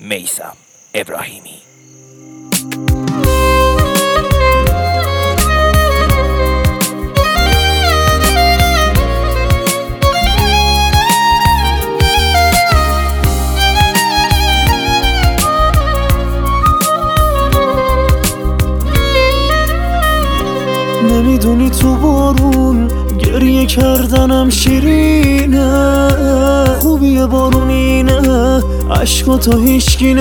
میثم ابراهیمی. نمیدونی تو بارون گریه کردنم شیرینه، خوبیه بارون اینه عشقاتو هیچکی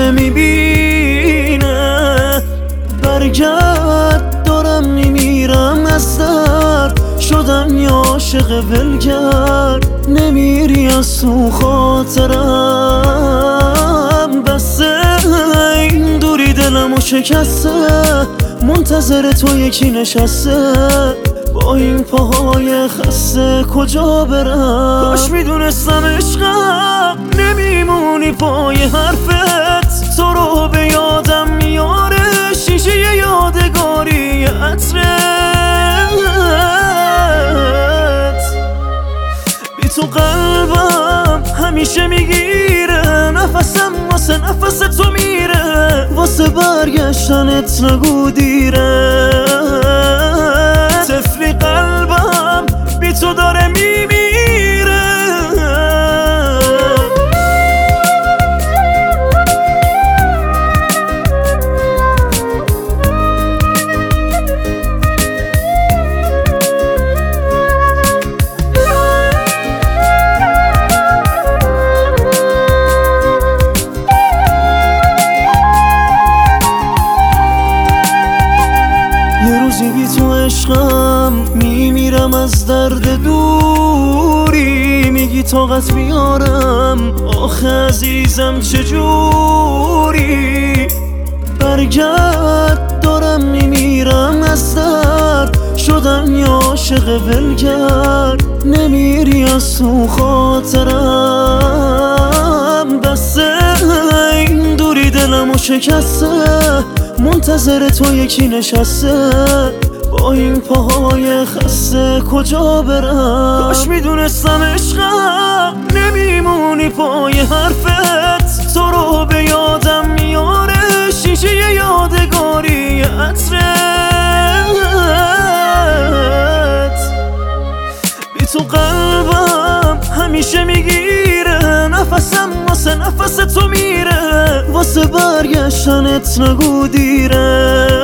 نمیبینه. برگرد دارم میمیرم از درد، شدم یه عاشق ولگرد، نمیری از تو خاطرم. بسه این دوری دلمو شکسته، منتظر تو یکی نشسته، با این پاهای خسته کجا برم؟ کاش میدونستم عشقم نمیمونی پای حرفت، تو رو به یادم میاره شیشه یادگاری عطرت. بی تو قلبم همیشه میگیره نفسم، واسه نفس تو میره، واسه برگشتنت نگو دیره. طفلی قلبم بی تو داره میمیره. بی تو عشقم میمیرم از درد دوری، میگی طاقت بیارم آخه عزیزم چجوری؟ برگرد دارم میمیرم از درد، شدم یه عاشق ولگرد، نمیری از تو خاطرم. بسه این دوری دلمو شکسته، منتظر تو یکی نشسته، با این پاهای خسته کجا برم؟ کاش میدونستم عشقم نمیمونی پای حرفت، تو رو به یادم میاره شیشه یادگاری عطرت. بی تو قلبم همیشه میگیره نفسم، واسه نفس تو میره، واسه برگشتنت نگو دیره.